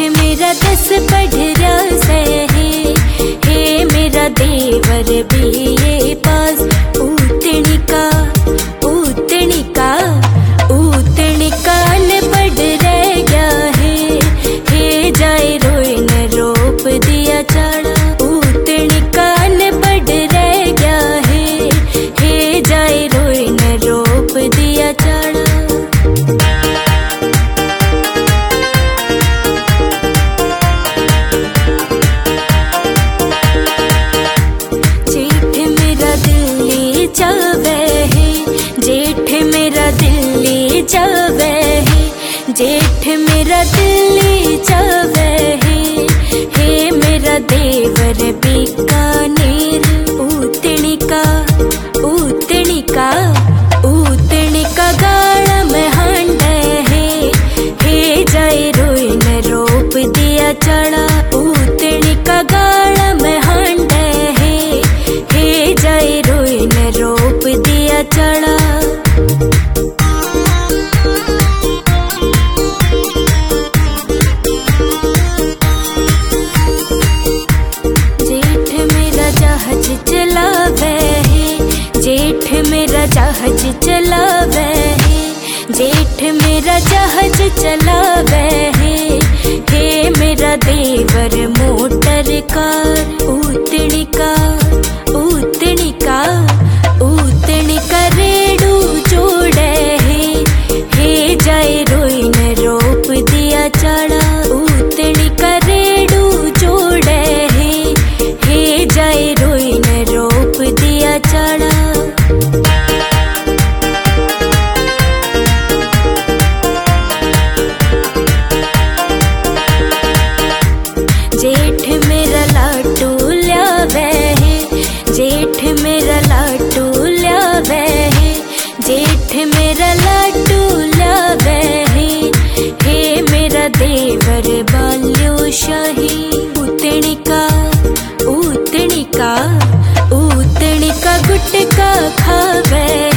मेरा 10 पढ़ रहा से हे मेरा देवर BA पास। ऊतनिका ऊतनिका ऊतनिका ने पढ़ रह गया हे जाए रोए न रोप दिया चाड़ा। ऊतनिका ने पढ़ रह गया हे जाए रोए न रोप दिया चाड़ा। जेठ मेरा दिल्ली जावे है, जेठ मेरा दिल्ली जावे है मेरा देवर बीकानेर। ऊतनिका ऊतनिका ऊतनिका गाड़ा में हांडे हे जाए रोए न रोप दिया चढ़ा। ऊतनिका गाड़ा में हांडे हे जाए रोए न रोप दिया चढ़ा। जेठ मेरा जहाज चलावे है, जेठ मेरा जहाज चलावे है, जेठ मेरा जहाज चलावे है मेरा देवर मोटर कार। ऊतनिका ऊतनिका ऊतनिका रेडू जोड़े हे जाए रोए न रोप दिया चढ़ा। ऊतनिका रेडू जोड़े हे जाए रोए न रोप दिया चढ़ा। जेठ मेरा लाटू ल्यावे है, जेठ मेरा लाटू ल्यावे है, जेठ मेरा लाटू ल्यावे है मेरा देवर बाल्यो शाही। ऊतनिका ऊतनिका ऊतनिका गुटका खावे